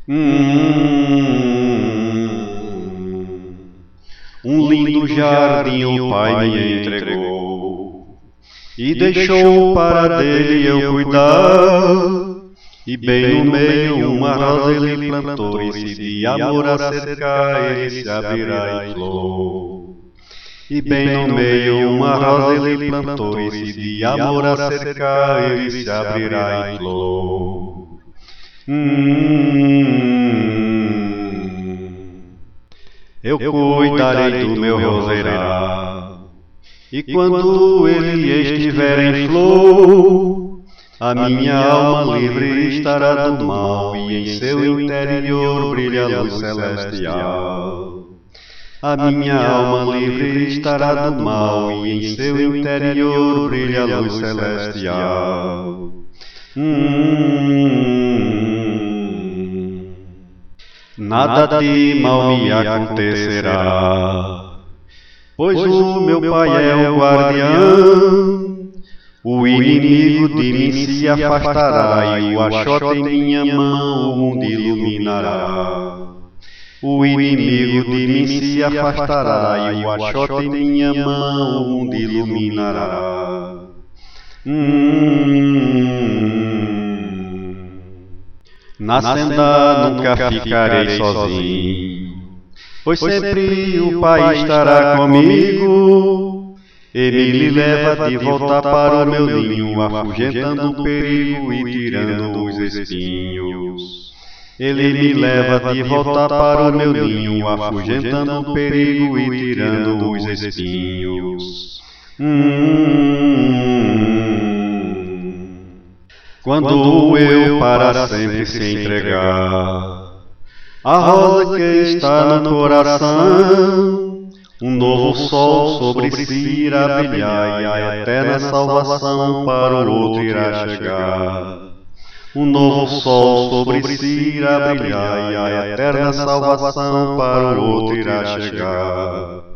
Um lindo jardim o pai me entregou e deixou para dele eu cuidar. E bem no meio uma rosa ele plantou, e se de amor a cercar ele se abrirá em flor. E bem no meio uma rosa ele plantou, e se de amor a cercar ele se abrirá em flor. Eu cuidarei do meu roseiral, e quando ele estiver em flor, a minha alma livre estará do mal, e em seu interior brilha a luz celestial. A minha alma livre estará do mal, e em seu interior brilha a luz celestial. Nada de mal me acontecerá, pois o meu pai é o guardião. O inimigo de mim se afastará, e o achote em minha mão o mundo iluminará. O inimigo de mim se afastará, e o achote em minha mão o mundo iluminará. Na senda nunca ficarei sozinho, pois sempre o Pai estará comigo. Ele me leva de volta para o meu ninho, afugentando o perigo e tirando os espinhos. Ele me leva de volta para o meu ninho, afugentando o perigo e tirando os espinhos. Quando eu para sempre se entregar a rosa que está no coração, um novo sol sobre si irá brilhar, e a eterna salvação para o outro irá chegar. Um novo sol sobre si irá brilhar, e a eterna salvação para o outro irá chegar.